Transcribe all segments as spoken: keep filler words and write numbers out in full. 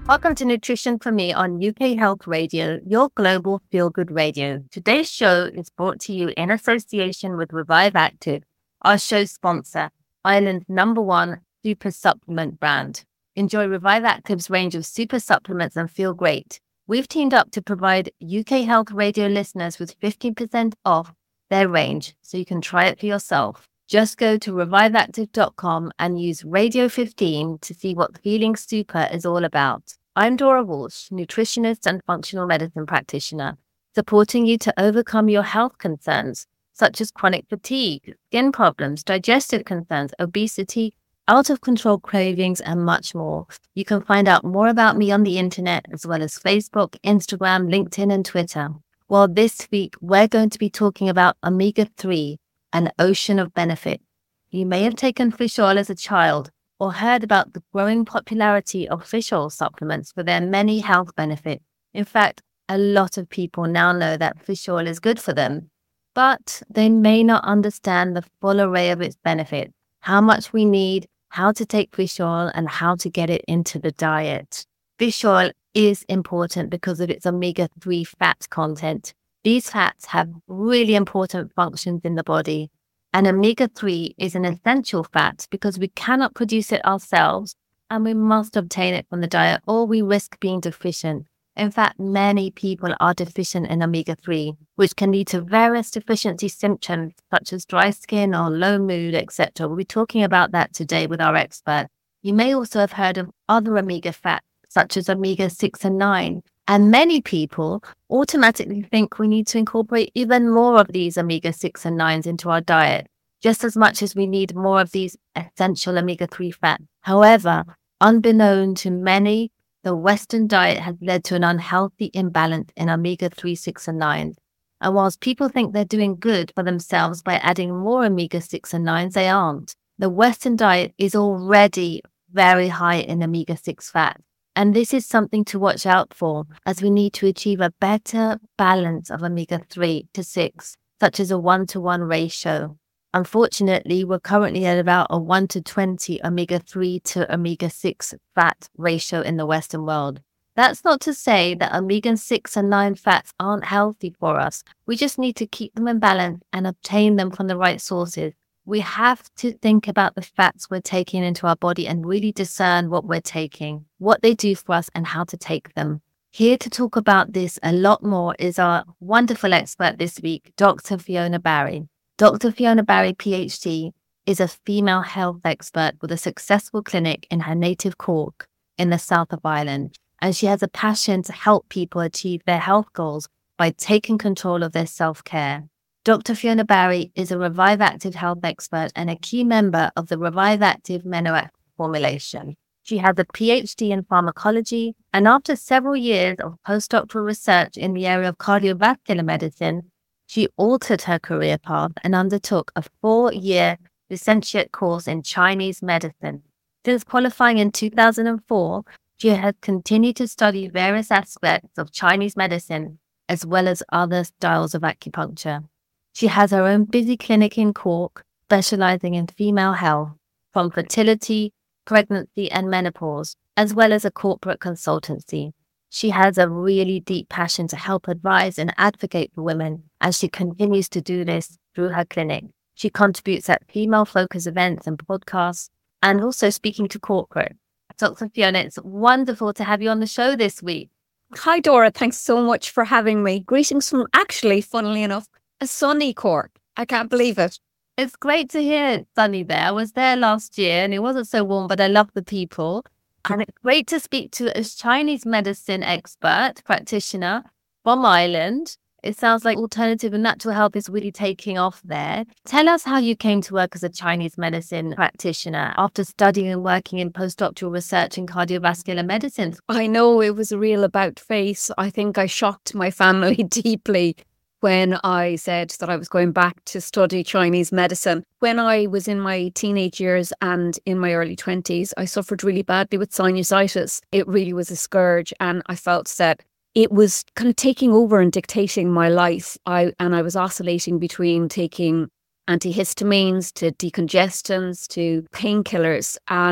Welcome to Nutrition for Me on U K Health Radio, your global feel-good radio. Today's show is brought to you in association with Revive Active, our show sponsor, Ireland's number one super supplement brand. Enjoy Revive Active's range of super supplements and feel great. We've teamed up to provide U K Health Radio listeners with fifteen percent off their range, so you can try it for yourself. Just go to revive active dot com and use Radio fifteen to see what Feeling Super is all about. I'm Dora Walsh, nutritionist and functional medicine practitioner, supporting you to overcome your health concerns, such as chronic fatigue, skin problems, digestive concerns, obesity, out-of-control cravings, and much more. You can find out more about me on the internet, as well as Facebook, Instagram, LinkedIn, and Twitter. Well, this week, we're going to be talking about omega three, an ocean of benefit. You may have taken fish oil as a child or heard about the growing popularity of fish oil supplements for their many health benefits. In fact, a lot of people now know that fish oil is good for them, but they may not understand the full array of its benefits, how much we need, how to take fish oil, and how to get it into the diet. Fish oil is important because of its omega three fat content. These fats have really important functions in the body, and omega three is an essential fat because we cannot produce it ourselves and we must obtain it from the diet or we risk being deficient. In fact, many people are deficient in omega three, which can lead to various deficiency symptoms such as dry skin or low mood, et cetera. We'll be talking about that today with our expert. You may also have heard of other omega fats such as omega six and nine. And many people automatically think we need to incorporate even more of these omega six and nines into our diet, just as much as we need more of these essential omega three fats. However, unbeknown to many, the Western diet has led to an unhealthy imbalance in omega three, six, and nine. And whilst people think they're doing good for themselves by adding more omega six and nines, they aren't. The Western diet is already very high in omega six fat. And this is something to watch out for, as we need to achieve a better balance of omega three to six, such as a one-to-one ratio. Unfortunately, we're currently at about a one to twenty omega three to omega six fat ratio in the Western world. That's not to say that omega six and nine fats aren't healthy for us. We just need to keep them in balance and obtain them from the right sources. We have to think about the fats we're taking into our body and really discern what we're taking, what they do for us, and how to take them. Here to talk about this a lot more is our wonderful expert this week, Doctor Fiona Barry. Doctor Fiona Barry, P H D, is a female health expert with a successful clinic in her native Cork in the south of Ireland, and she has a passion to help people achieve their health goals by taking control of their self-care. Doctor Fiona Barry is a Revive Active health expert and a key member of the Revive Active Menoac formulation. She has a P H D in pharmacology, and after several years of postdoctoral research in the area of cardiovascular medicine, she altered her career path and undertook a four-year licentiate course in Chinese medicine. Since qualifying in two thousand four, she has continued to study various aspects of Chinese medicine, as well as other styles of acupuncture. She has her own busy clinic in Cork, specializing in female health, from fertility, pregnancy, and menopause, as well as a corporate consultancy. She has a really deep passion to help advise and advocate for women, and she continues to do this through her clinic. She contributes at female-focused events and podcasts, and also speaking to corporate. Doctor Fiona, it's wonderful to have you on the show this week. Hi, Dora. Thanks so much for having me. Greetings from, actually, funnily enough, a sunny Cork. I can't believe it. It's great to hear it's sunny there. I was there last year and it wasn't so warm, but I love the people. And it's great to speak to a Chinese medicine expert, practitioner from Ireland. It sounds like alternative and natural health is really taking off there. Tell us how you came to work as a Chinese medicine practitioner after studying and working in postdoctoral research in cardiovascular medicine. I know it was a real about face. I think I shocked my family deeply when I said that I was going back to study Chinese medicine. When I was in my teenage years and in my early twenties, I suffered really badly with sinusitis. It really was a scourge, and I felt that it was kind of taking over and dictating my life. I and I was oscillating between taking antihistamines to decongestants to painkillers, and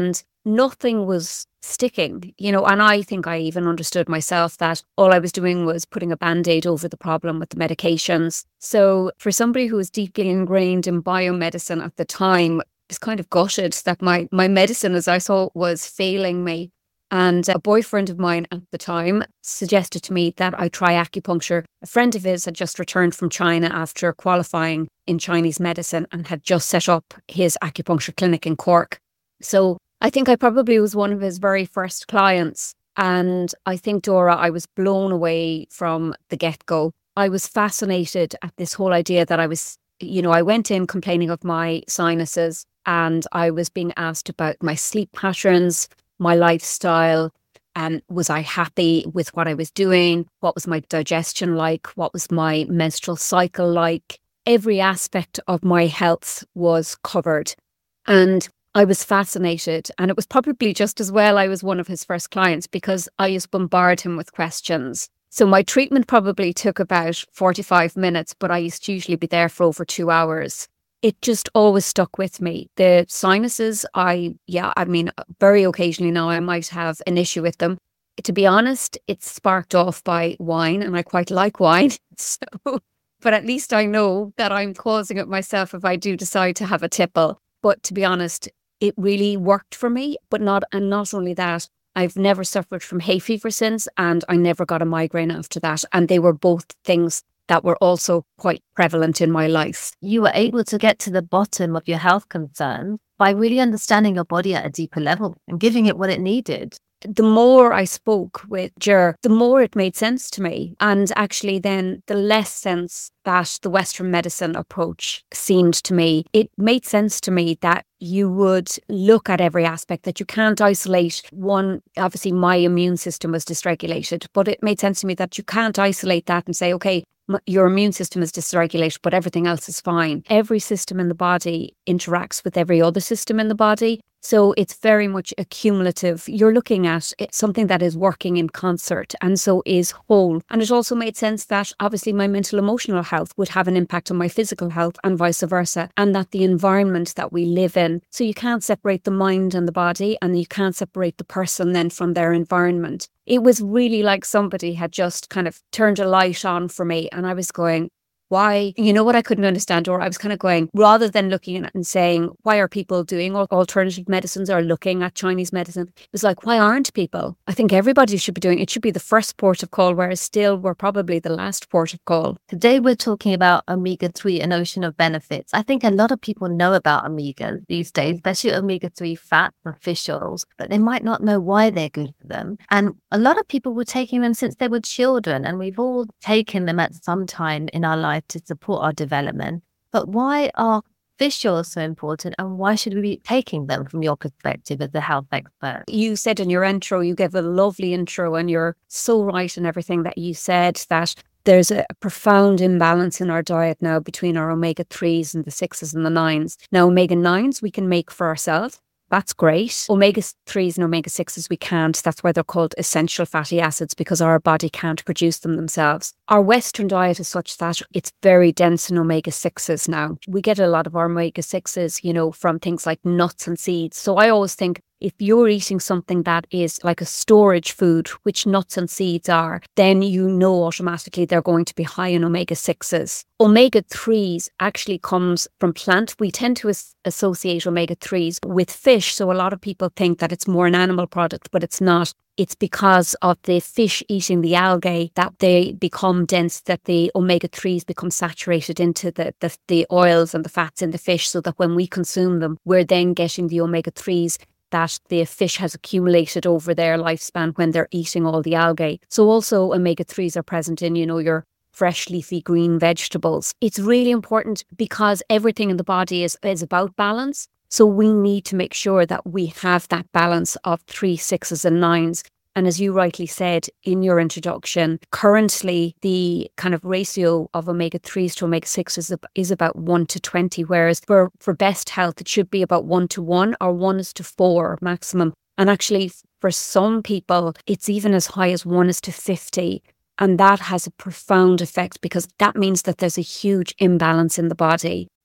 nothing was sticking, you know, and I think I even understood myself that all I was doing was putting a band-aid over the problem with the medications. So for somebody who was deeply ingrained in biomedicine at the time, I was kind of gutted that my, my medicine, as I saw it, was failing me. And a boyfriend of mine at the time suggested to me that I try acupuncture. A friend of his had just returned from China after qualifying in Chinese medicine and had just set up his acupuncture clinic in Cork. So I think I probably was one of his very first clients. And I think, Dora, I was blown away from the get-go. I was fascinated at this whole idea that I was, you know, I went in complaining of my sinuses and I was being asked about my sleep patterns, my lifestyle, and was I happy with what I was doing? What was my digestion like? What was my menstrual cycle like? Every aspect of my health was covered. And I was fascinated. And it was probably just as well I was one of his first clients because I used to bombard him with questions. So my treatment probably took about forty-five minutes, but I used to usually be there for over two hours. It just always stuck with me. The sinuses, I, yeah, I mean, very occasionally now I might have an issue with them. To be honest, it's sparked off by wine and I quite like wine. So, but at least I know that I'm causing it myself if I do decide to have a tipple. But to be honest, it really worked for me. But not, and not only that, I've never suffered from hay fever since and I never got a migraine after that. And they were both things that were also quite prevalent in my life. You were able to get to the bottom of your health concerns by really understanding your body at a deeper level and giving it what it needed. The more I spoke with Ger, the more it made sense to me. And actually then the less sense that the Western medicine approach seemed to me. It made sense to me that you would look at every aspect, that you can't isolate one. Obviously, my immune system was dysregulated, but it made sense to me that you can't isolate that and say, okay, your immune system is dysregulated, but everything else is fine. Every system in the body interacts with every other system in the body. So it's very much a cumulative. You're looking at something that is working in concert and so is whole. And it also made sense that obviously my mental emotional health would have an impact on my physical health and vice versa, and that the environment that we live in. So you can't separate the mind and the body, and you can't separate the person then from their environment. It was really like somebody had just kind of turned a light on for me, and I was going, why? You know what I couldn't understand, or I was kind of going, rather than looking at it and saying, why are people doing alternative medicines or looking at Chinese medicine? It was like, why aren't people? I think everybody should be doing it. It should be the first port of call, whereas still we're probably the last port of call. Today we're talking about omega three, an ocean of benefits. I think a lot of people know about omega these days, especially omega three fats and fish oils, but they might not know why they're good for them. And a lot of people were taking them since they were children, and we've all taken them at some time in our life to support our development. But why are fish oils so important, and why should we be taking them from your perspective as a health expert? You said in your intro, you gave a lovely intro, and you're so right in everything that you said, that there's a profound imbalance in our diet now between our omega threes and the sixes and the nines. Now, omega nines we can make for ourselves. That's great. Omega threes and omega sixes we can't. That's why they're called essential fatty acids, because our body can't produce them themselves. Our Western diet is such that it's very dense in omega sixes now. We get a lot of our omega sixes, you know, from things like nuts and seeds. So I always think, if you're eating something that is like a storage food, which nuts and seeds are, then you know automatically they're going to be high in omega sixes. Omega threes actually comes from plant. We tend to as- associate omega threes with fish. So a lot of people think that it's more an animal product, but it's not. It's because of the fish eating the algae that they become dense, that the omega threes become saturated into the, the, the oils and the fats in the fish, so that when we consume them, we're then getting the omega threes that the fish has accumulated over their lifespan when they're eating all the algae. So also omega threes are present in, you know, your fresh leafy green vegetables. It's really important because everything in the body is, is about balance. So we need to make sure that we have that balance of three, sixes and nines. And as you rightly said in your introduction, currently the kind of ratio of omega threes to omega sixes is, is about one to twenty, whereas for, for best health, it should be about one to one or one is to four maximum. And actually, for some people, it's even as high as one is to fifty. And that has a profound effect, because that means that there's a huge imbalance in the body.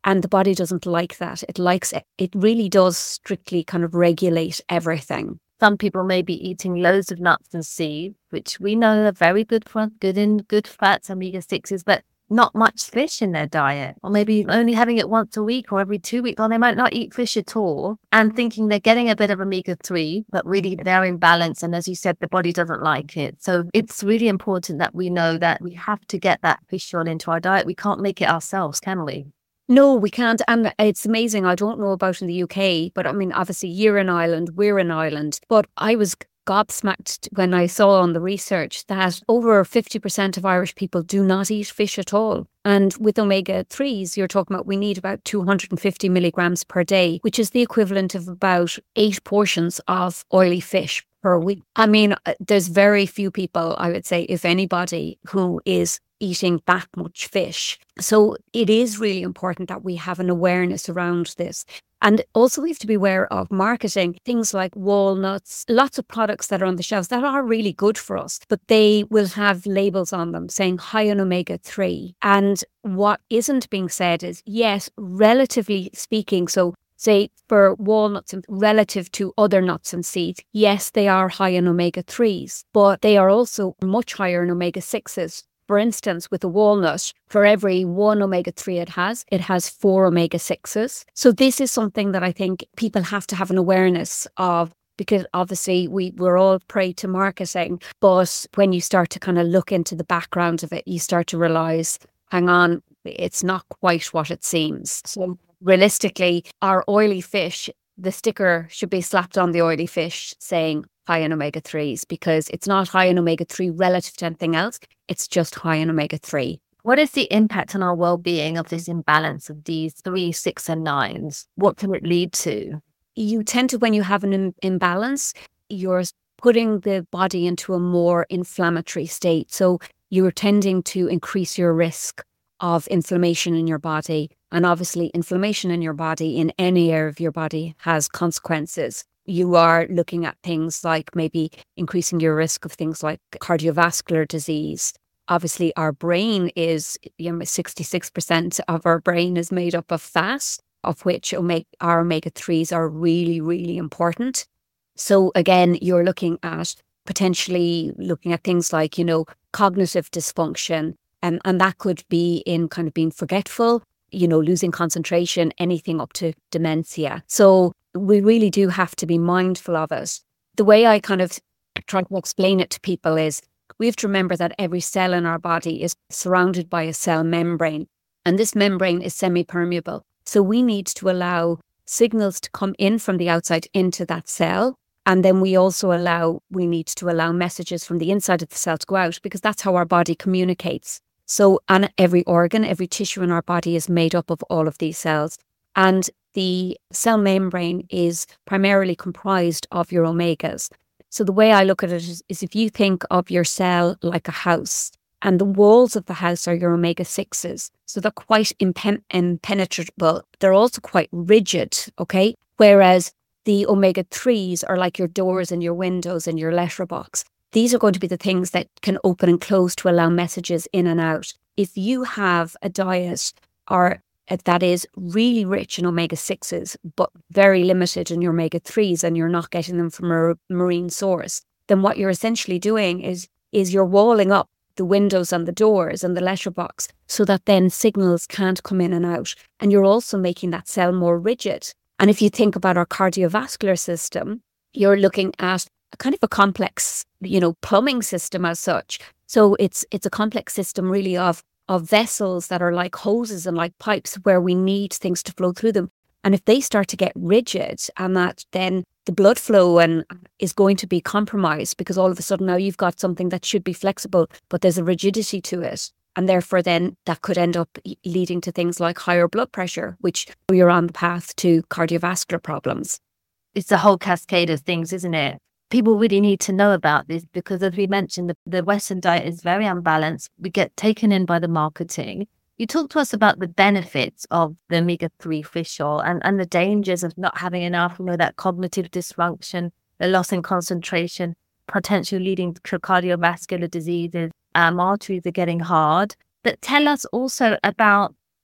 And the body doesn't like that. It likes it. It really does strictly kind of regulate everything. Some people may be eating loads of nuts and seeds, which we know are very good for us, good in good fats, omega sixes, but not much fish in their diet. Or maybe only having it once a week or every two weeks, or they might not eat fish at all and thinking they're getting a bit of omega three, but really they're in balance. And as you said, the body doesn't like it. So it's really important that we know that we have to get that fish oil into our diet. We can't make it ourselves, can we? No, we can't. And it's amazing. I don't know about in the U K, but I mean, obviously you're in Ireland, we're in Ireland. But I was gobsmacked when I saw on the research that over fifty percent of Irish people do not eat fish at all. And with omega threes, you're talking about we need about two hundred fifty milligrams per day, which is the equivalent of about eight portions of oily fish per week. I mean, there's very few people, I would say, if anybody, who is eating that much fish. So it is really important that we have an awareness around this. And also we have to be aware of marketing, things like walnuts, lots of products that are on the shelves that are really good for us, but they will have labels on them saying high in omega three. And what isn't being said is, yes, relatively speaking, so say for walnuts and relative to other nuts and seeds, yes, they are high in omega threes, but they are also much higher in omega sixes. For instance, with a walnut, for every one omega three it has, it has four omega sixes. So this is something that I think people have to have an awareness of, because obviously we, we're all prey to marketing. But when you start to kind of look into the background of it, you start to realize, hang on, it's not quite what it seems. So realistically, our oily fish, the sticker should be slapped on the oily fish saying high in omega threes, because it's not high in omega three relative to anything else. It's just high in omega three. What is the impact on our well-being of this imbalance of these three, six, and nines? What can it lead to? You tend to, when you have an im- imbalance, you're putting the body into a more inflammatory state. So you're tending to increase your risk of inflammation in your body. And obviously, inflammation in your body, in any area of your body, has consequences. You are looking at things like maybe increasing your risk of things like cardiovascular disease. Obviously, our brain is, you know, sixty-six percent of our brain is made up of fat, of which omega, our omega threes are really, really important. So again, you're looking at potentially looking at things like, you know, cognitive dysfunction, and, and that could be in kind of being forgetful, you know, losing concentration, anything up to dementia. So we really do have to be mindful of it. The way I kind of try to explain it to people is we have to remember that every cell in our body is surrounded by a cell membrane, and this membrane is semi-permeable. So we need to allow signals to come in from the outside into that cell. And then we also allow, we need to allow messages from the inside of the cell to go out, because that's how our body communicates. So and every organ, every tissue in our body is made up of all of these cells. And the cell membrane is primarily comprised of your omegas. So the way I look at it is, is if you think of your cell like a house, and the walls of the house are your omega sixes. So they're quite impen- impenetrable. They're also quite rigid, okay? Whereas the omega threes are like your doors and your windows and your letterbox. These are going to be the things that can open and close to allow messages in and out. If you have a diet or that is really rich in omega sixes, but very limited in your omega threes, and you're not getting them from a marine source, then what you're essentially doing is, is you're walling up the windows and the doors and the letterbox so that then signals can't come in and out. And you're also making that cell more rigid. And if you think about our cardiovascular system, you're looking at a kind of a complex, you know, plumbing system as such. So it's it's a complex system really of of vessels that are like hoses and like pipes where we need things to flow through them. And if they start to get rigid, and that then the blood flow and is going to be compromised, because all of a sudden now you've got something that should be flexible, but there's a rigidity to it. And therefore then that could end up leading to things like higher blood pressure, which you're on the path to cardiovascular problems. It's a whole cascade of things, isn't it? People really need to know about this, because as we mentioned, the, the Western diet is very unbalanced. We get taken in by the marketing. You talked to us about the benefits of the omega three fish oil and, and the dangers of not having enough, you know, that cognitive dysfunction, the loss in concentration, potentially leading to cardiovascular diseases. Um, arteries are getting hard. But tell us also about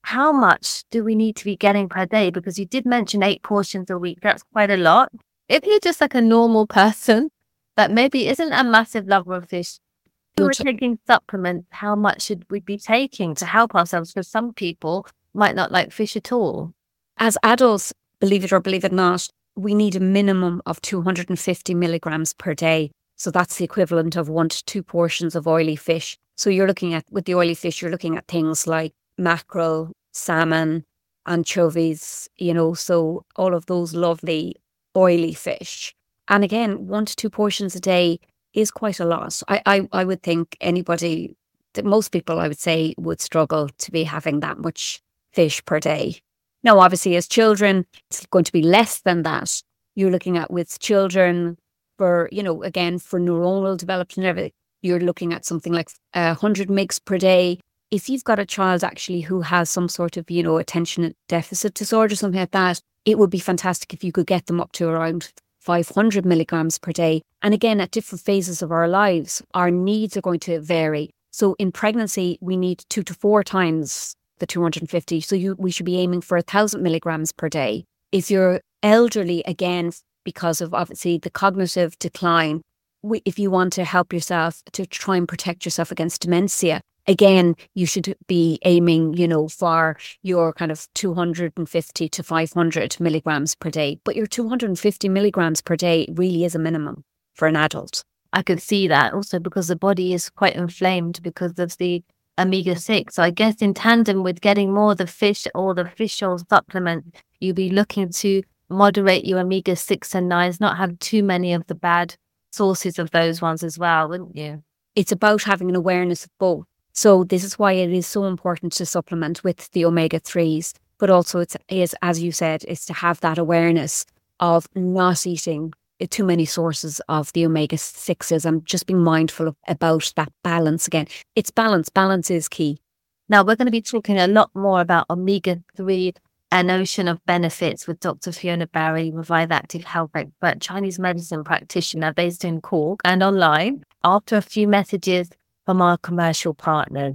how much do we need to be getting per day? Because you did mention eight portions a week. That's quite a lot. If you're just like a normal person that maybe isn't a massive lover of fish, if we're taking supplements, how much should we be taking to help ourselves? Because some people might not like fish at all. As adults, believe it or believe it not, we need a minimum of two hundred fifty milligrams per day. So that's the equivalent of one to two portions of oily fish. So you're looking at, with the oily fish, you're looking at things like mackerel, salmon, anchovies, you know, so all of those lovely oily fish. And again, one to two portions a day is quite a lot. I, I, I would think anybody, that most people I would say would struggle to be having that much fish per day. Now, obviously, as children, it's going to be less than that. You're looking at with children for, you know, again, for neuronal development and everything, you're looking at something like one hundred milligrams per day. If you've got a child actually who has some sort of, you know, attention deficit disorder, something like that, it would be fantastic if you could get them up to around five hundred milligrams per day. And again, at different phases of our lives, our needs are going to vary. So in pregnancy, we need two to four times the two hundred fifty. So you, we should be aiming for one thousand milligrams per day. If you're elderly, again, because of obviously the cognitive decline, we, if you want to help yourself to try and protect yourself against dementia, again, you should be aiming, you know, for your kind of two hundred fifty to five hundred milligrams per day. But your two hundred fifty milligrams per day really is a minimum for an adult. I could see that also because the body is quite inflamed because of the omega six. So I guess in tandem with getting more of the fish or the fish oil supplement, you'll be looking to moderate your omega six and nines, not have too many of the bad sources of those ones as well, wouldn't you? It's about having an awareness of both. So this is why it is so important to supplement with the omega threes, but also it's is, as you said, is to have that awareness of not eating too many sources of the omega sixes and just being mindful of, about that balance again. It's balance. Balance is key. Now we're going to be talking a lot more about omega three, an ocean of benefits, with Doctor Fiona Barry, Revive Active Health expert, Chinese medicine practitioner based in Cork and online, after a few messages from our commercial partner.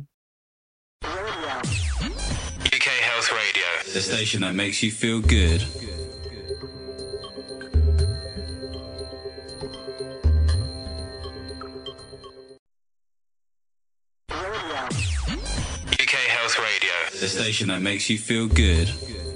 U K Health Radio, the station that makes you feel good. U K Health Radio, the station that makes you feel good.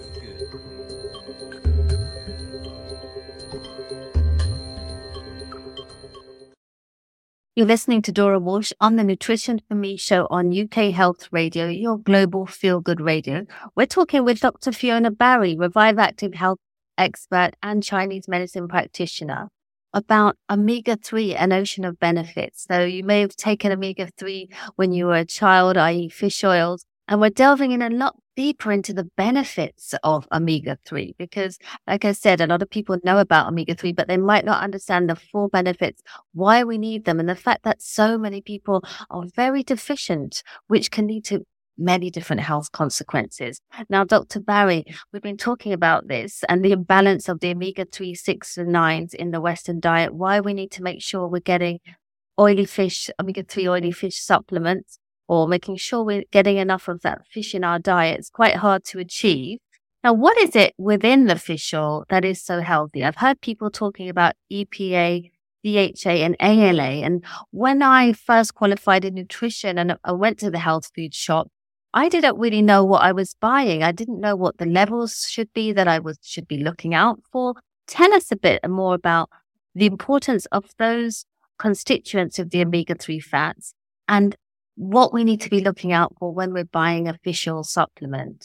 You're listening to Dora Walsh on the Nutrition for Me show on U K Health Radio, your global feel-good radio. We're talking with Doctor Fiona Barry, Revive Active Health expert and Chinese medicine practitioner, about omega three, an ocean of benefits. So you may have taken omega three when you were a child, that is fish oils, and we're delving in a lot deeper into the benefits of omega three because, like I said, a lot of people know about omega three, but they might not understand the full benefits, why we need them, and the fact that so many people are very deficient, which can lead to many different health consequences. Now, Doctor Barry, we've been talking about this and the imbalance of the omega three, six, and nines in the Western diet, why we need to make sure we're getting oily fish, omega three oily fish supplements, or making sure we're getting enough of that fish in our diet. It's quite hard to achieve. Now, what is it within the fish oil that is so healthy? I've heard people talking about E P A, D H A, and A L A. And when I first qualified in nutrition and I went to the health food shop, I didn't really know what I was buying. I didn't know what the levels should be that I was should be looking out for. Tell us a bit more about the importance of those constituents of the omega three fats and what we need to be looking out for when we're buying a fish oil supplement.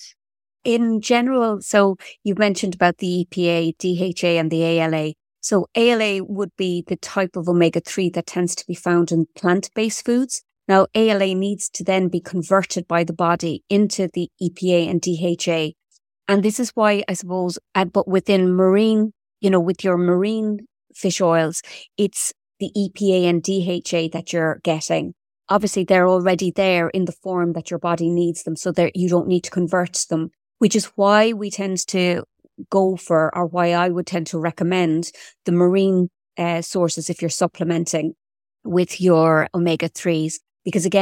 In general, so you mentioned about the E P A, D H A, and the A L A. So A L A would be the type of omega three that tends to be found in plant-based foods. Now, A L A needs to then be converted by the body into the E P A and D H A. And this is why, I suppose, uh, but within marine, you know, with your marine fish oils, it's the E P A and D H A that you're getting. Obviously, they're already there in the form that your body needs them, so that you don't need to convert them, which is why we tend to go for, or why I would tend to recommend the marine uh, sources if you're supplementing with your omega threes. Because again,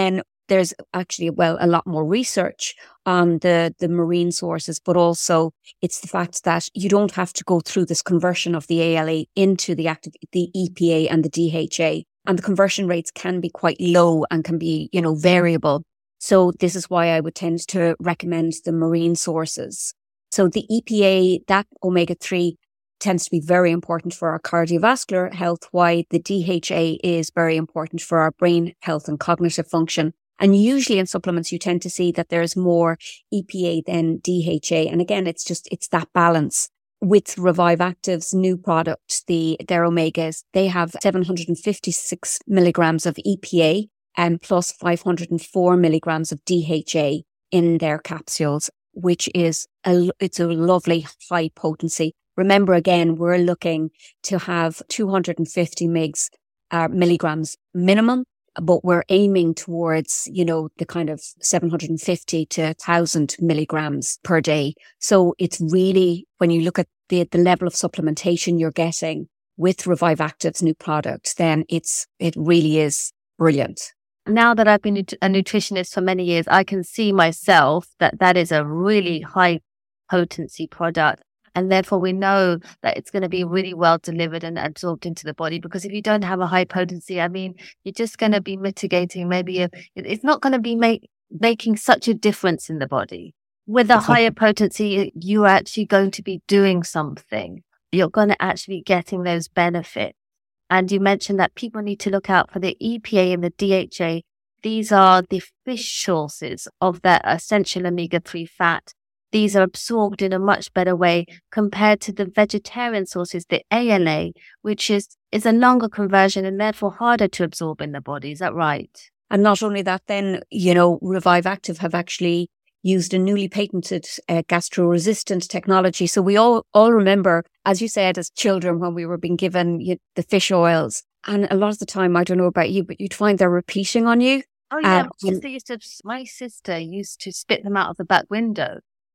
there's actually, well, a lot more research on the, the marine sources, but also it's the fact that you don't have to go through this conversion of the A L A into the active, the E P A and the D H A. And the conversion rates can be quite low and can be, you know, variable. So this is why I would tend to recommend the marine sources. So the E P A, that omega three, tends to be very important for our cardiovascular health, while the D H A is very important for our brain health and cognitive function. And usually in supplements, you tend to see that there's more E P A than D H A. And again, it's just, it's that balance. With Revive Active's new product, the their omegas, they have seven hundred fifty-six milligrams of E P A and plus five hundred four milligrams of D H A in their capsules, which is a, it's a lovely high potency. Remember, again, we're looking to have two hundred fifty mgs, uh, milligrams minimum, but we're aiming towards, you know, the kind of seven hundred fifty to one thousand milligrams per day. So it's really, when you look at the, the level of supplementation you're getting with Revive Active's new product, then it's, it really is brilliant. Now that I've been a nutritionist for many years, I can see myself that that is a really high potency product. And therefore, we know that it's going to be really well delivered and absorbed into the body. Because if you don't have a high potency, I mean, you're just going to be mitigating. Maybe a, it's not going to be make, making such a difference in the body. With a higher potency, you're actually going to be doing something. You're going to actually be getting those benefits. And you mentioned that people need to look out for the E P A and the D H A. These are the fish sources of that essential omega three fat. These are absorbed in a much better way compared to the vegetarian sources, the A L A, which is, is a longer conversion and therefore harder to absorb in the body. Is that right? And not only that, then, you know, Revive Active have actually used a newly patented uh, gastro-resistant technology. So we all, all remember, as you said, as children, when we were being given you, the fish oils. And a lot of the time, I don't know about you, but you'd find they're repeating on you. Oh, yeah. Uh, my, sister used to, my sister used to spit them out of the back window.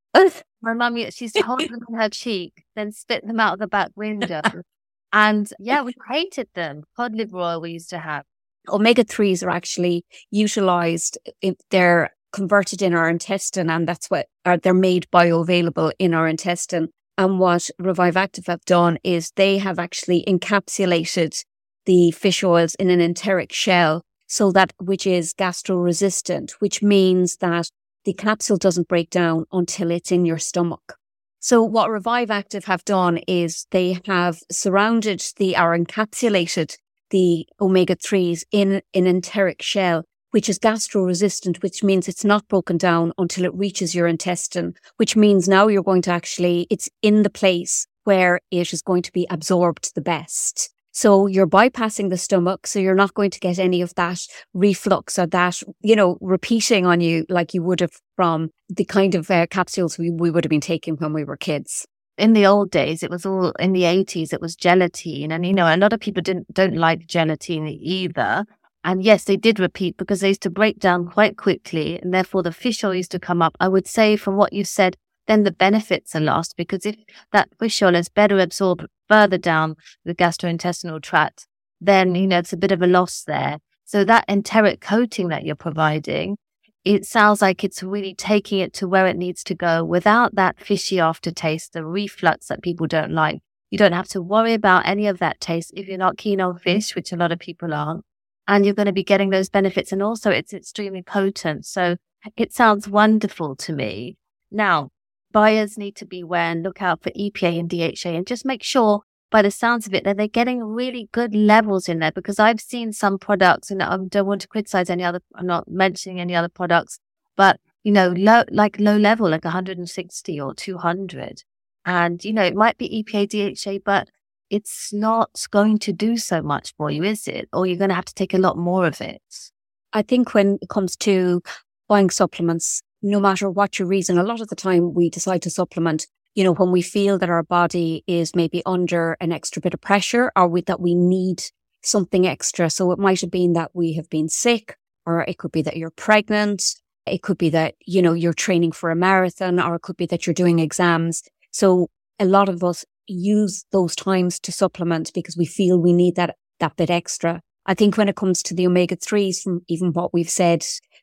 My mum, she used to hold them on her cheek, then spit them out of the back window. And yeah, we hated them. Cod liver oil we used to have. Omega threes are actually utilized. If they're converted in our intestine, and that's what are, they're made bioavailable in our intestine. And what Revive Active have done is they have actually encapsulated the fish oils in an enteric shell, so that which is gastro-resistant, which means that the capsule doesn't break down until it's in your stomach. So what Revive Active have done is they have surrounded the, or encapsulated the omega threes in an enteric shell, which is gastro-resistant, which means it's not broken down until it reaches your intestine, which means now you're going to actually, it's in the place where it is going to be absorbed the best. So you're bypassing the stomach, so you're not going to get any of that reflux or that, you know, repeating on you like you would have from the kind of uh, capsules we, we would have been taking when we were kids. In the old days, it was all, in the eighties, it was gelatine. And, you know, a lot of people didn't don't like gelatine either. And yes, they did repeat because they used to break down quite quickly. And therefore, the fish oil used to come up. I would say from what you said, then the benefits are lost, because if that fish oil is better absorbed further down the gastrointestinal tract, then, you know, it's a bit of a loss there. So that enteric coating that you're providing, it sounds like it's really taking it to where it needs to go without that fishy aftertaste, the reflux that people don't like. You don't have to worry about any of that taste if you're not keen on fish, which a lot of people aren't. And you're going to be getting those benefits. And also it's extremely potent. So it sounds wonderful to me. Now, buyers need to be aware and look out for E P A and D H A and just make sure, by the sounds of it, that they're getting really good levels in there, because I've seen some products, and I don't want to criticize any other, I'm not mentioning any other products, but, you know, low, like low level, like one hundred sixty or two hundred. And, you know, it might be E P A, D H A, but it's not going to do so much for you, is it? Or you're going to have to take a lot more of it. I think when it comes to buying supplements, no matter what your reason, a lot of the time we decide to supplement, you know, when we feel that our body is maybe under an extra bit of pressure, or we, that we need something extra. So it might have been that we have been sick, or it could be that you're pregnant. It could be that, you know, you're training for a marathon, or it could be that you're doing exams. So a lot of us use those times to supplement because we feel we need that, that bit extra. I think when it comes to the omega threes, from even what we've said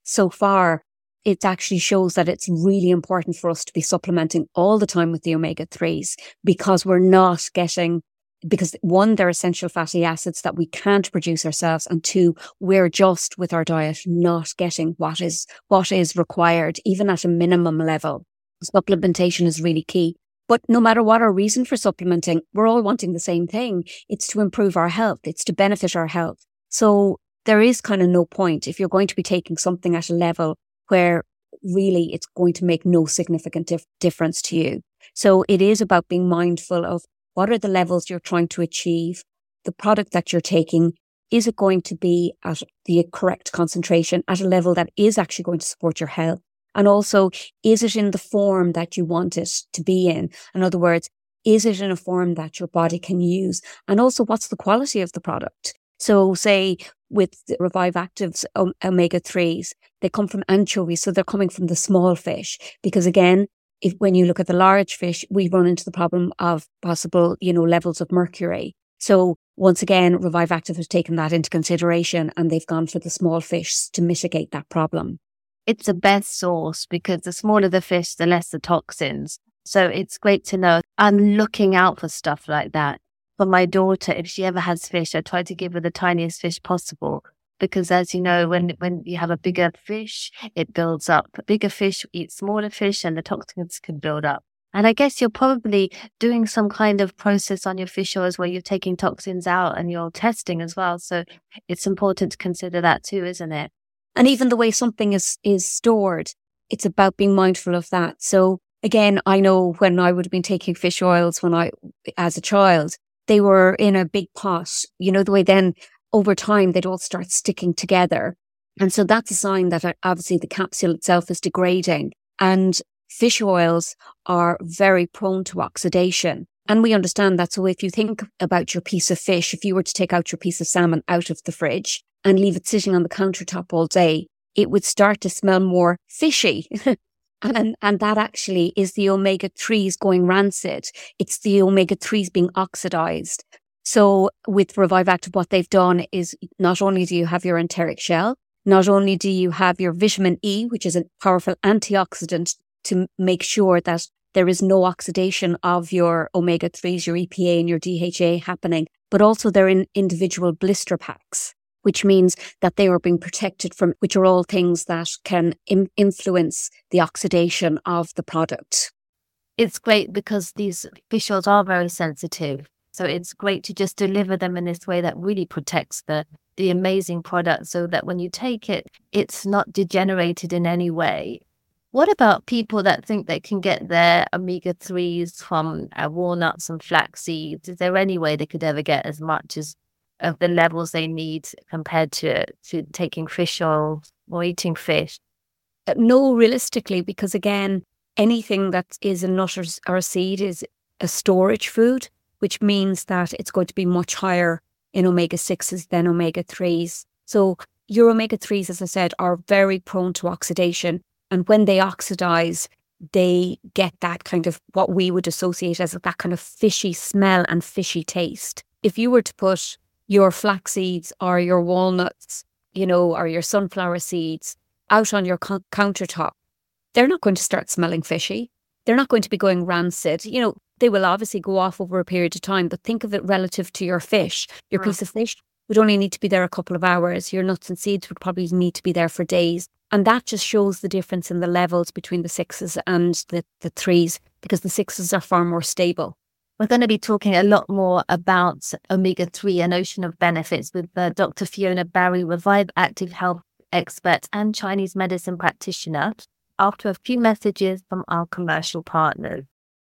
so far, it actually shows that it's really important for us to be supplementing all the time with the omega threes, because we're not getting, because one, they're essential fatty acids that we can't produce ourselves, and two, we're just with our diet not getting what is what is required, even at a minimum level. Supplementation is really key. But no matter what our reason for supplementing, we're all wanting the same thing. It's to improve our health. It's to benefit our health. So there is kind of no point if you're going to be taking something at a level where really it's going to make no significant dif- difference to you. So it is about being mindful of what are the levels you're trying to achieve, the product that you're taking. Is it going to be at the correct concentration, at a level that is actually going to support your health? And also, is it in the form that you want it to be in? In other words, is it in a form that your body can use? And also, what's the quality of the product? So say with the Revive Active's omega threes, they come from anchovies, so they're coming from the small fish. Because again, if when you look at the large fish, we run into the problem of possible, you know, levels of mercury. So once again, Revive Active has taken that into consideration, and they've gone for the small fish to mitigate that problem. It's the best source because the smaller the fish, the less the toxins. So it's great to know. I'm looking out for stuff like that. For my daughter, if she ever has fish, I try to give her the tiniest fish possible. Because as you know, when when you have a bigger fish, it builds up. A bigger fish eats smaller fish and the toxins can build up. And I guess you're probably doing some kind of process on your fish oils where you're taking toxins out and you're testing as well. So it's important to consider that too, isn't it? And even the way something is, is stored, it's about being mindful of that. So again, I know when I would have been taking fish oils when I, as a child, they were in a big pot, you know, the way then over time, they'd all start sticking together. And so that's a sign that obviously the capsule itself is degrading, and fish oils are very prone to oxidation. And we understand that. So if you think about your piece of fish, if you were to take out your piece of salmon out of the fridge and leave it sitting on the countertop all day, it would start to smell more fishy. and, and that actually is the omega threes going rancid. It's the omega threes being oxidized. So with Revive Active, what they've done is not only do you have your enteric shell, not only do you have your vitamin E, which is a powerful antioxidant to make sure that there is no oxidation of your omega threes, your E P A and your D H A happening, but also they're in individual blister packs, which means that they are being protected from, which are all things that can im- influence the oxidation of the product. It's great because these fish oils are very sensitive. So it's great to just deliver them in this way that really protects the, the amazing product so that when you take it, it's not degenerated in any way. What about people that think they can get their omega threes from uh, walnuts and flax seeds? Is there any way they could ever get as much as of the levels they need compared to, to taking fish oil or eating fish? Uh, no, realistically, because again, anything that is a nut or, or a seed is a storage food, which means that it's going to be much higher in omega sixes than omega threes. So your omega threes, as I said, are very prone to oxidation. And when they oxidize, they get that kind of what we would associate as that kind of fishy smell and fishy taste. If you were to put your flax seeds or your walnuts, you know, or your sunflower seeds out on your co- countertop, they're not going to start smelling fishy. They're not going to be going rancid. You know, they will obviously go off over a period of time, but think of it relative to your fish. Your Mm. piece of fish would only need to be there a couple of hours. Your nuts and seeds would probably need to be there for days. And that just shows the difference in the levels between the sixes and the, the threes, because the sixes are far more stable. We're going to be talking a lot more about omega three, an ocean of benefits, with uh, Doctor Fiona Barry, Revive Active health expert and Chinese medicine practitioner, after a few messages from our commercial partners.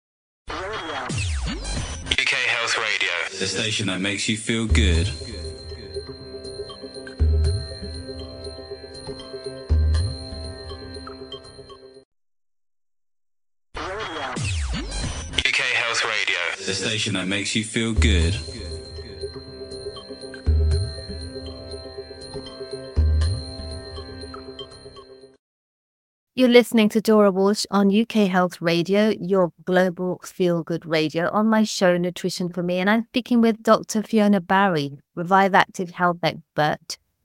U K Health Radio, the station that makes you feel good. U K Health Radio, the station that makes you feel good. You're listening to Dora Walsh on U K Health Radio, your global feel-good radio, on my show Nutrition for Me, and I'm speaking with Doctor Fiona Barry, Revive Active health expert,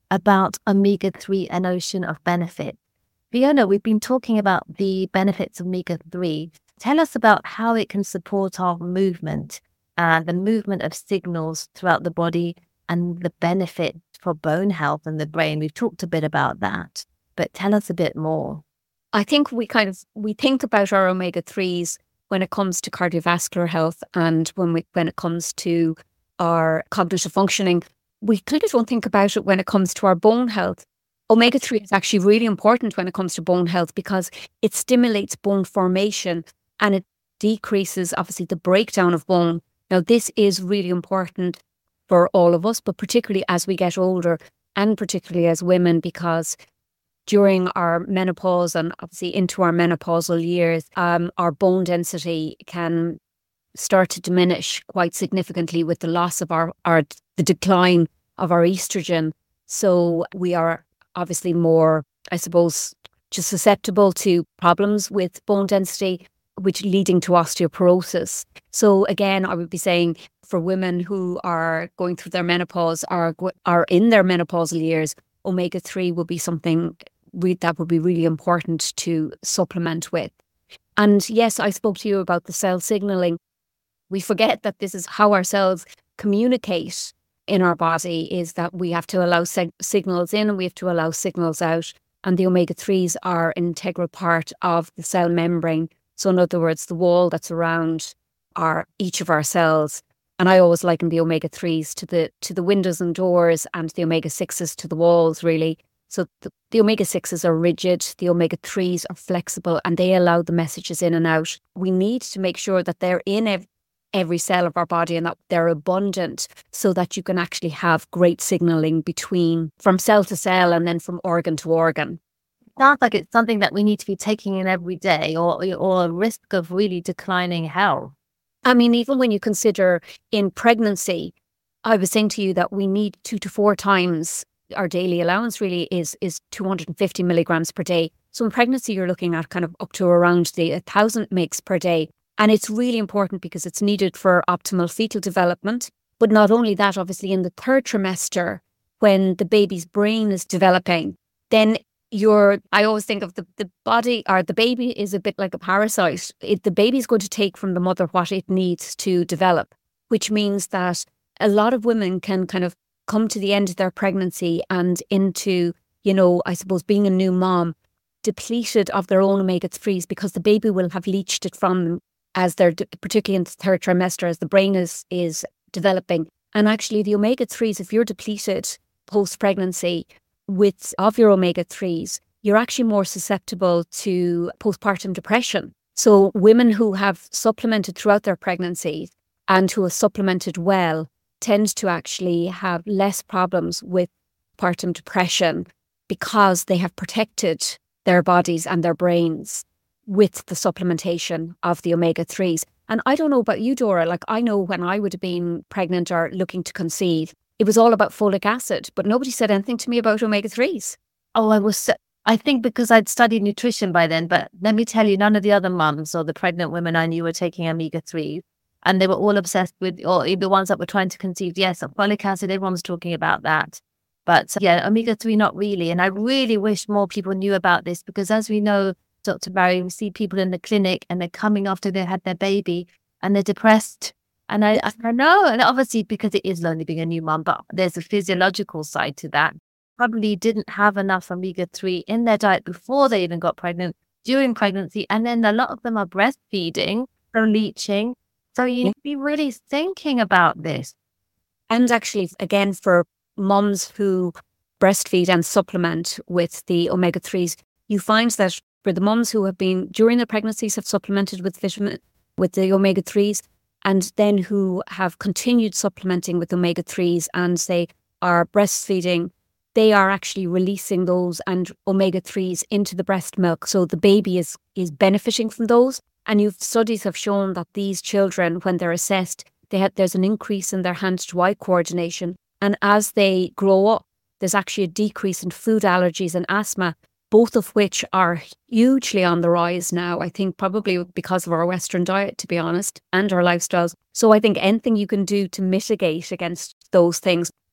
about omega three and ocean of benefit. Fiona, we've been talking about the benefits of omega three. Tell us about how it can support our movement and the movement of signals throughout the body and the benefit for bone health and the brain. We've talked a bit about that, but tell us a bit more. I think we kind of, we think about our omega threes when it comes to cardiovascular health and when we, when it comes to our cognitive functioning. We kind of don't think about it when it comes to our bone health. Omega three is actually really important when it comes to bone health because it stimulates bone formation and it decreases, obviously, the breakdown of bone. Now, this is really important for all of us, but particularly as we get older and particularly as women, because during our menopause and obviously into our menopausal years, um, our bone density can start to diminish quite significantly with the loss of our, our the decline of our estrogen. So we are obviously more, I suppose, just susceptible to problems with bone density, which leading to osteoporosis. So again, I would be saying for women who are going through their menopause or are in their menopausal years, omega three would be something re- that would be really important to supplement with. And yes, I spoke to you about the cell signaling. We forget that this is how our cells communicate in our body, is that we have to allow sig- signals in and we have to allow signals out. And the omega threes are an integral part of the cell membrane. So in other words, the wall that's around our each of our cells. And I always liken the omega threes to the to the windows and doors and the omega sixes to the walls, really. So the, the omega sixes are rigid, the omega threes are flexible, and they allow the messages in and out. We need to make sure that they're in ev- every cell of our body and that they're abundant so that you can actually have great signaling between from cell to cell and then from organ to organ. Sounds like it's something that we need to be taking in every day, or or a risk of really declining health. I mean, even when you consider in pregnancy, I was saying to you that we need two to four times our daily allowance really is is two hundred fifty milligrams per day. So in pregnancy, you're looking at kind of up to around the one thousand mgs per day. And it's really important because it's needed for optimal fetal development. But not only that, obviously in the third trimester, when the baby's brain is developing, then Your, I always think of the, the body or the baby is a bit like a parasite. It, the baby's going to take from the mother what it needs to develop, which means that a lot of women can kind of come to the end of their pregnancy and into, you know, I suppose being a new mom, depleted of their own omega threes because the baby will have leached it from them as they're, particularly in the third trimester, as the brain is, is developing. And actually the omega threes, if you're depleted post-pregnancy, with of your omega threes, you're actually more susceptible to postpartum depression. So women who have supplemented throughout their pregnancies and who have supplemented well tend to actually have less problems with postpartum depression because they have protected their bodies and their brains with the supplementation of the omega threes. And I don't know about you, Dora, like I know when I would have been pregnant or looking to conceive, it was all about folic acid, but nobody said anything to me about omega threes. Oh, I was, I think because I'd studied nutrition by then, but let me tell you, none of the other mums or the pregnant women I knew were taking omega threes. And they were all obsessed with, or the ones that were trying to conceive, yes, folic acid, everyone's talking about that. But yeah, omega three, not really. And I really wish more people knew about this because as we know, Doctor Barry, we see people in the clinic and they're coming after they had their baby and they're depressed. And I, I know, and obviously because it is lonely being a new mum, but there's a physiological side to that. Probably didn't have enough omega three in their diet before they even got pregnant, during pregnancy, and then a lot of them are breastfeeding, or leaching. So you need to be really thinking about this. And actually, again, for mums who breastfeed and supplement with the omega threes, you find that for the mums who have been, during their pregnancies, have supplemented with vitamin, with the omega threes, and then who have continued supplementing with omega threes and they are breastfeeding, they are actually releasing those and omega threes into the breast milk. So the baby is is benefiting from those. And you've studies have shown that these children, when they're assessed, they had, there's an increase in their hand to eye coordination. And as they grow up, there's actually a decrease in food allergies and asthma, both of which are hugely on the rise now, I think probably because of our Western diet, to be honest, and our lifestyles. So I think anything you can do to mitigate against those things.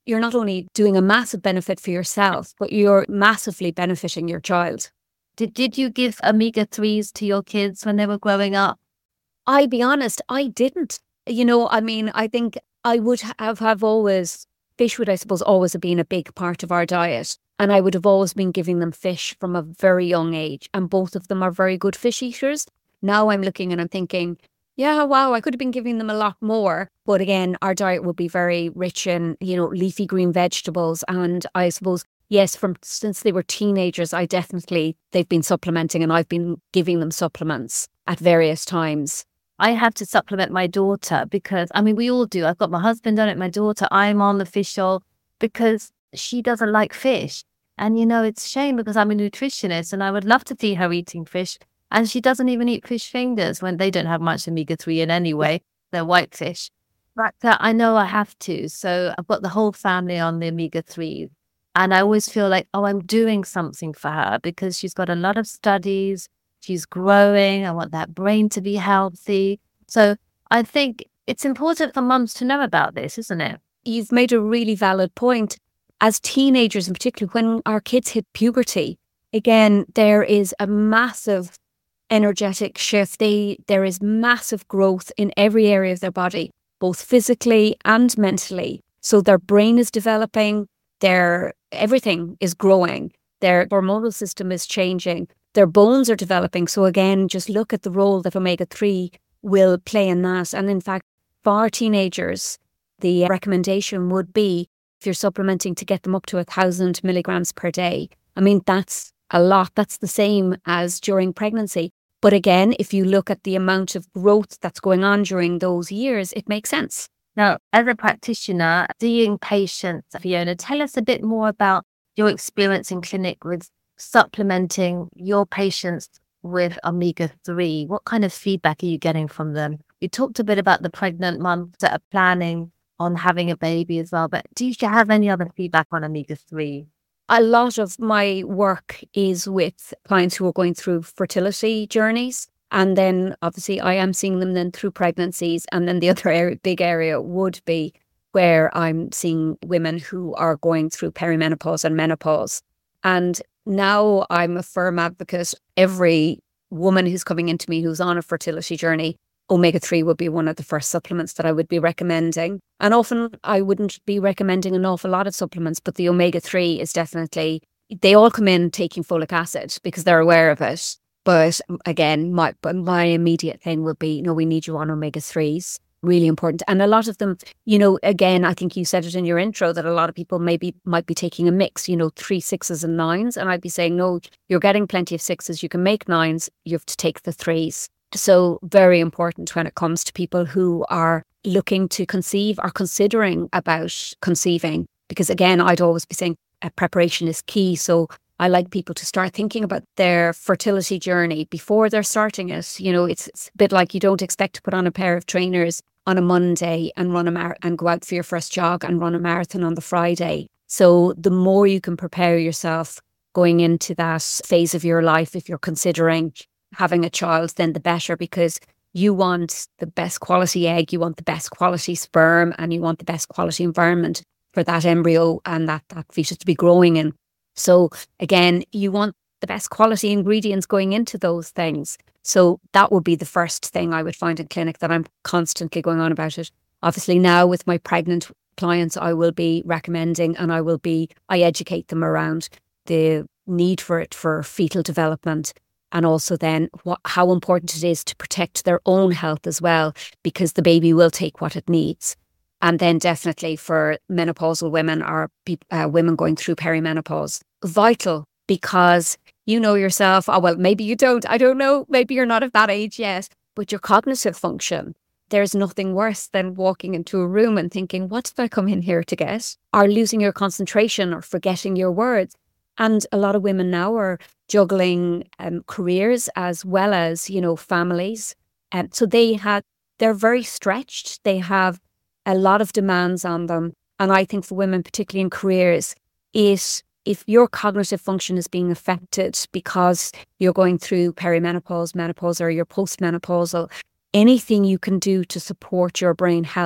you're not only doing a massive benefit for yourself, but you're massively benefiting your child. Did, did you give omega threes to your kids when they were growing up? I'll be honest, I didn't. You know, I mean, I think I would have, have always, fish would, I suppose, always have been a big part of our diet. And I would have always been giving them fish from a very young age. And both of them are very good fish eaters. Now I'm looking and I'm thinking, yeah, wow, I could have been giving them a lot more. But again, our diet would be very rich in, you know, leafy green vegetables. And I suppose, yes, from since they were teenagers, I definitely, they've been supplementing and I've been giving them supplements at various times. I have to supplement my daughter because, I mean, we all do. I've got my husband on it, my daughter, I'm on the fish oil because she doesn't like fish. And, you know, it's a shame because I'm a nutritionist and I would love to see her eating fish. And she doesn't even eat fish fingers when they don't have much omega three in anyway. They're white fish. But uh, I know I have to. So I've got the whole family on the omega three. And I always feel like, oh, I'm doing something for her because she's got a lot of studies. She's growing. I want that brain to be healthy. So I think it's important for mums to know about this, isn't it? You've made a really valid point. As teenagers, in particular, when our kids hit puberty, again, there is a massive energetic shift. They, there is massive growth in every area of their body, both physically and mentally. So their brain is developing, their everything is growing, their hormonal system is changing, their bones are developing. So again, just look at the role that omega three will play in that. And in fact, for teenagers, the recommendation would be if you're supplementing to get them up to a thousand milligrams per day. I mean, that's a lot. That's the same as during pregnancy. But again, if you look at the amount of growth that's going on during those years, it makes sense. Now, as a practitioner, seeing patients, Fiona, tell us a bit more about your experience in clinic with supplementing your patients with omega three. What kind of feedback are you getting from them? You talked a bit about the pregnant mums that are planning on having a baby as well, but do you have any other feedback on omega three? A lot of my work is with clients who are going through fertility journeys. And then obviously I am seeing them then through pregnancies. And then the other area, big area would be where I'm seeing women who are going through perimenopause and menopause. And now I'm a firm advocate. Every woman who's coming into me who's on a fertility journey, omega three would be one of the first supplements that I would be recommending. And often I wouldn't be recommending an awful lot of supplements, but the omega three is definitely, they all come in taking folic acid because they're aware of it. But again, my my immediate thing would be, no, we need you on omega threes. Really important. And a lot of them, you know, again, I think you said it in your intro that a lot of people maybe might be taking a mix, you know, three sixes and nines. And I'd be saying, no, you're getting plenty of sixes. You can make nines. You have to take the threes. So very important when it comes to people who are looking to conceive or considering about conceiving. Because again, I'd always be saying uh, preparation is key. So I like people to start thinking about their fertility journey before they're starting it. You know, it's, it's a bit like you don't expect to put on a pair of trainers on a Monday and run a mar- and go out for your first jog and run a marathon on the Friday. So the more you can prepare yourself going into that phase of your life, if you're considering having a child, then the better, because you want the best quality egg, you want the best quality sperm, and you want the best quality environment for that embryo and that, that fetus to be growing in. So again, you want the best quality ingredients going into those things. So that would be the first thing I would find in clinic that I'm constantly going on about it. Obviously now with my pregnant clients, I will be recommending and I will be, I educate them around the need for it for fetal development. And also then what, how important it is to protect their own health as well, because the baby will take what it needs. And then definitely for menopausal women or uh, women going through perimenopause, vital, because you know yourself, oh, well, maybe you don't, I don't know, maybe you're not of that age yet, but your cognitive function, there's nothing worse than walking into a room and thinking, what did I come in here to get? Or losing your concentration or forgetting your words. And a lot of women now are juggling um, careers as well as, you know, families. And um, so they had, they're very stretched. They have a lot of demands on them. And I think for women, particularly in careers, it, if your cognitive function is being affected because you're going through perimenopause, menopause, or you're postmenopausal, anything you can do to support your brain health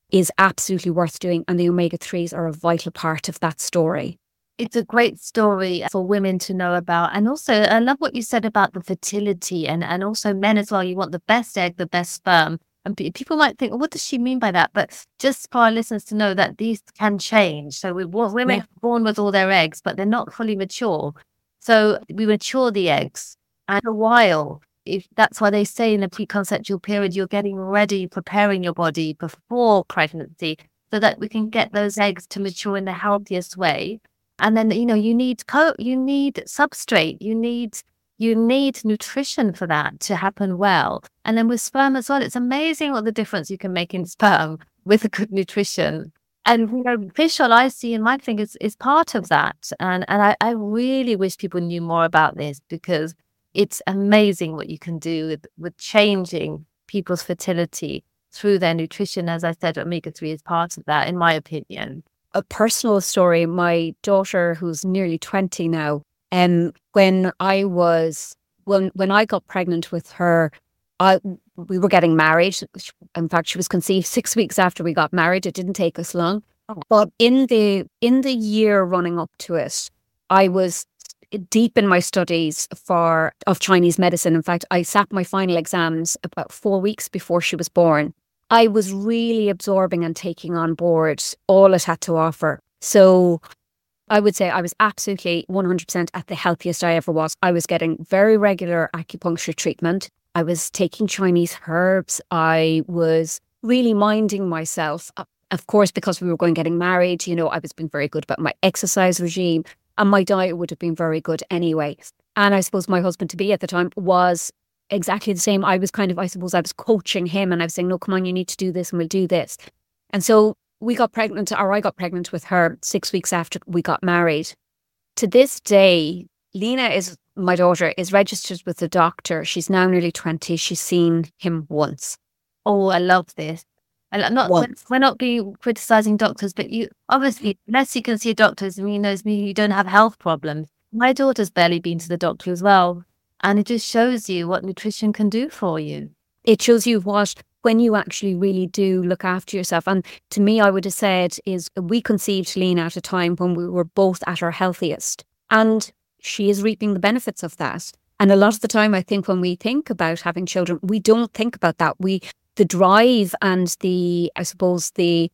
is absolutely worth doing. And the omega threes are a vital part of that story. It's a great story for women to know about. And also, I love what you said about the fertility and, and also men as well. You want the best egg, the best sperm. And pe- people might think, well, what does she mean by that? But just for our listeners to know that these can change. So we, women Yeah. are born with all their eggs, but they're not fully mature. So we mature the eggs. And a while, if that's why they say in the preconceptual period, you're getting ready, preparing your body before pregnancy so that we can get those eggs to mature in the healthiest way. And then, you know, you need co- you need substrate, you need you need nutrition for that to happen well. And then with sperm as well, it's amazing what the difference you can make in sperm with a good nutrition. And you know, fish oil I see in my thing is, is part of that. And and I, I really wish people knew more about this because it's amazing what you can do with, with changing people's fertility through their nutrition. As I said, omega three is part of that, in my opinion. A personal story, my daughter, who's nearly twenty now, um, when I was, when, when I got pregnant with her, I, we were getting married. In fact, she was conceived six weeks after we got married. It didn't take us long. Oh. But in the, in the year running up to it, I was deep in my studies for, of Chinese medicine. In fact, I sat my final exams about four weeks before she was born. I was really absorbing and taking on board all it had to offer. So I would say I was absolutely one hundred percent at the healthiest I ever was. I was getting very regular acupuncture treatment. I was taking Chinese herbs. I was really minding myself. Of course, because we were going getting married, you know, I was being very good about my exercise regime and my diet would have been very good anyway. And I suppose my husband to be at the time was exactly the same. I was kind of, I suppose I was coaching him and I was saying, no, come on, you need to do this and we'll do this. And so we got pregnant, or I got pregnant with her six weeks after we got married. To this day, Lena is, my daughter, is registered with the doctor. She's now nearly twenty. She's seen him once. Oh, I love this. And I'm not, we're, Once. we're not being criticizing doctors, but you obviously, unless you can see doctors, I mean, knows me, you don't have health problems. My daughter's barely been to the doctor as well. And it just shows you what nutrition can do for you. It shows you what, when you actually really do look after yourself. And to me, I would have said is we conceived Lena at a time when we were both at our healthiest. And she is reaping the benefits of that. And a lot of the time, I think when we think about having children, we don't think about that. We, the drive and the, I suppose, the,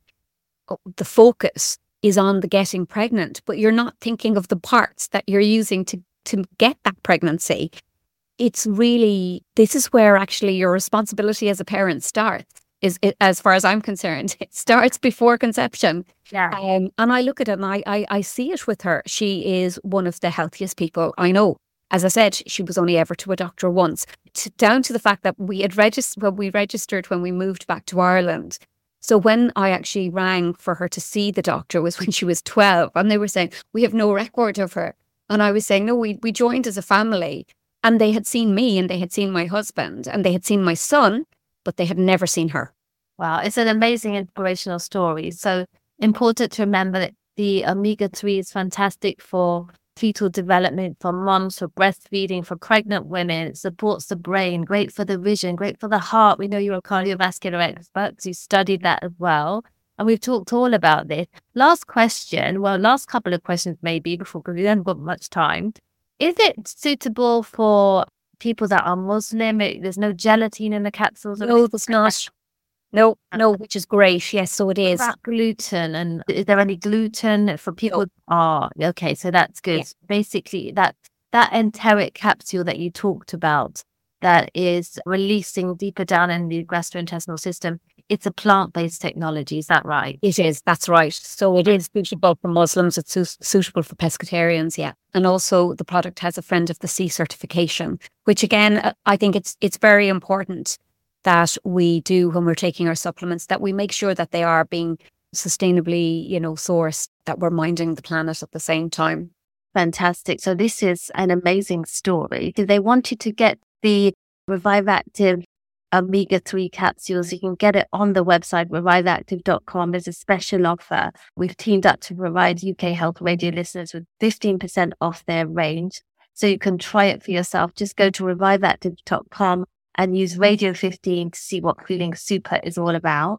the focus is on the getting pregnant, but you're not thinking of the parts that you're using to, to get that pregnancy. It's really, this is where actually your responsibility as a parent starts, is it, as far as I'm concerned. It starts before conception. Yeah. Um, and I look at it and I, I, I see it with her. She is one of the healthiest people I know. As I said, she was only ever to a doctor once, to, down to the fact that we had registered, well, we registered when we moved back to Ireland. So when I actually rang for her to see the doctor was when she was twelve, and they were saying, we have no record of her. And I was saying, no, we, we joined as a family. And they had seen me and they had seen my husband and they had seen my son, but they had never seen her. Wow, it's an amazing inspirational story. So important to remember that the omega three is fantastic for fetal development, for moms, for breastfeeding, for pregnant women. It supports the brain, great for the vision, great for the heart. We know you're a cardiovascular expert because you studied that as well. And we've talked all about this. Last question, well, last couple of questions maybe before, because we haven't got much time. Is it suitable for people that are Muslim? It, there's no gelatin in the capsules? No, there's not. No, no, which is great. Yes, so it is. About gluten, and is there any gluten for people? Oh, okay, so that's good. Yeah. Basically, that that enteric capsule that you talked about, that is releasing deeper down in the gastrointestinal system, it's a plant-based technology. Is that right? It is. That's right. So it is suitable for Muslims. It's su- suitable for pescatarians. Yeah, and also the product has a Friend of the Sea certification, which again, uh, I think it's it's very important that we do when we're taking our supplements, that we make sure that they are being sustainably, you know, sourced, that we're minding the planet at the same time. Fantastic. So this is an amazing story. If they wanted to get the Revive Active omega three capsules, you can get it on the website, revive active dot com. There's a special offer. We've teamed up to provide U K Health Radio listeners with fifteen percent off their range. So you can try it for yourself. Just go to revive active dot com and use Radio fifteen to see what Feeling Super is all about.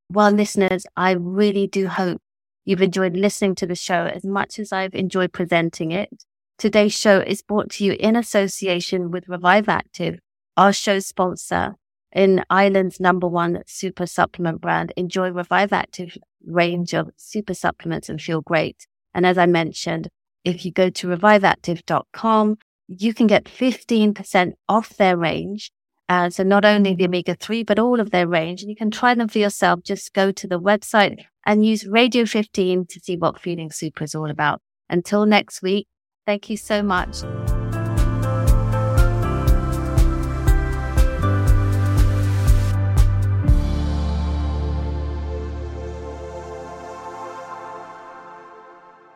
Well, listeners, I really do hope you've enjoyed listening to the show as much as I've enjoyed presenting it. Today's show is brought to you in association with Revive Active, our show sponsor in Ireland's number one super supplement brand. Enjoy Revive Active range of super supplements and feel great. And as I mentioned, if you go to revive active dot com, you can get fifteen percent off their range. Uh, so not only the omega three, but all of their range. And you can try them for yourself. Just go to the website and use Radio fifteen to see what Feeling Super is all about. Until next week, thank you so much.